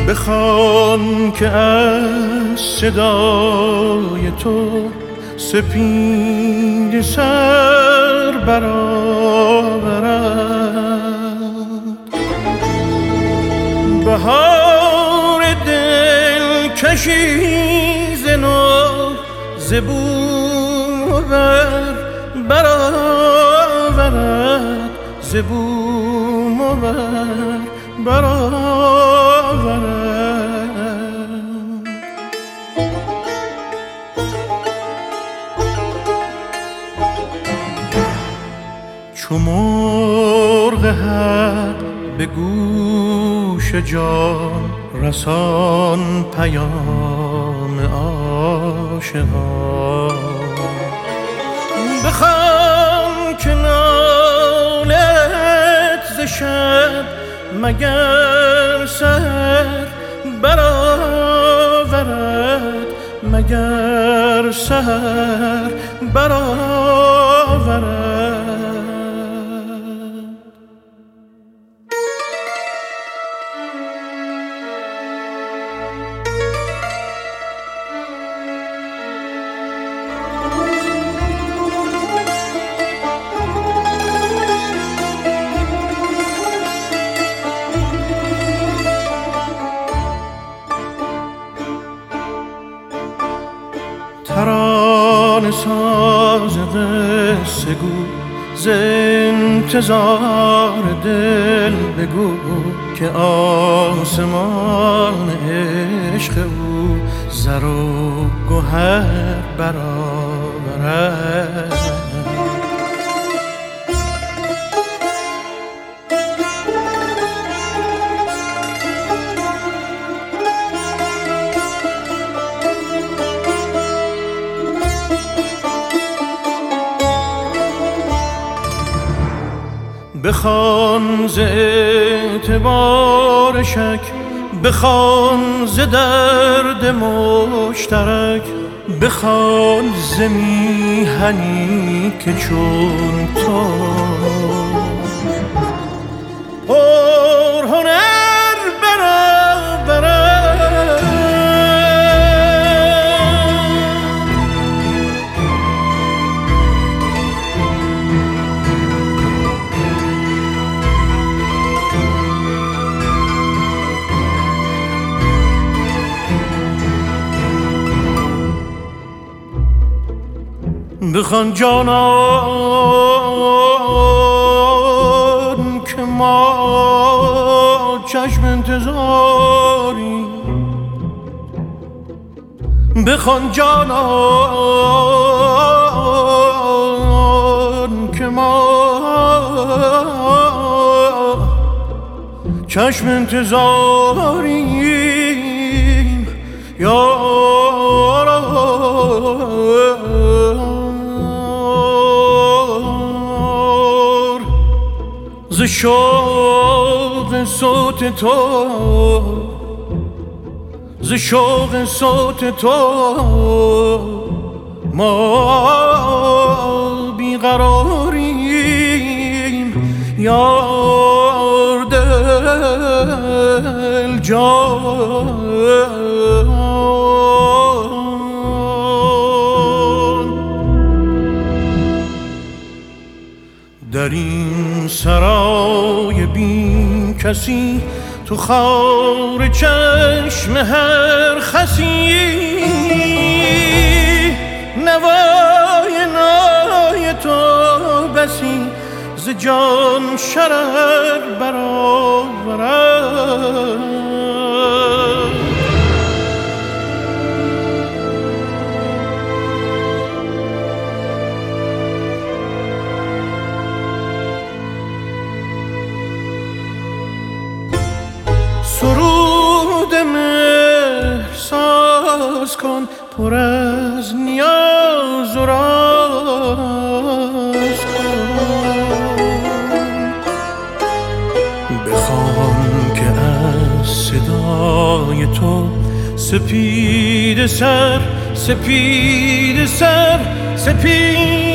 بخوان که از صدای تو سپید سر برآورد. بهار دلکشی ز نو ز بوم و بر برآورد، ز بوم و بر برآورد. چو مرغ حق به گوش جان رسان پیام عاشقان. بخوان که نالت ز شب مگر سحر برآورد، مگر سحر برآورد. ترانه ساز قصه گو ز انتظار دل بگو که آسمان عشق او زر و گوهر برآورد. بخوان ز اعتبار شک، بخوان ز درد مشترک، بخوان ز میهنی که چون تو پرهنر برآورد. بخوان جانان که ما چشم انتظاری، بخوان جانان که ما چشم انتظاریم یارا. ز شوق صوت تو، ز شوق صوت تو ما بیقراریم یار دل جان. در این سرای بی کسی تو خار چشم هر خسی، نوای نای تو بسی ز جان شرر برآورد. سرود مهر ساز کن پر از نیاز و راز کن. بخوان که از صدای تو سپید سر، سپید سر، سپید